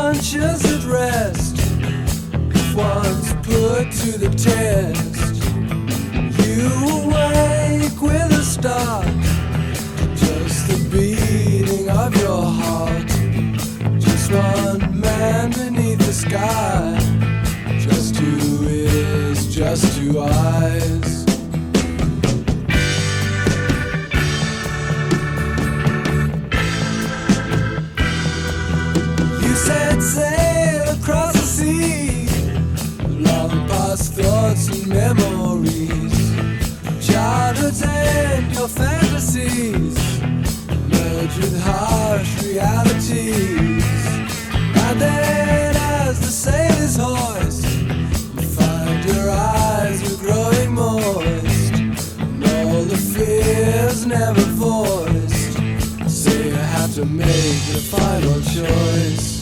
conscience at rest. If once put to the test, you awake with a start. Just the beating of your heart. Just one man beneath the sky. Just two ears, just two eyes. You set sail across the sea, long past thoughts and memories, childhood's and your fantasies merge with harsh realities. And then as the sail is hoist, you find your eyes are growing moist, and all the fears never voiced. So you have to make the final choice.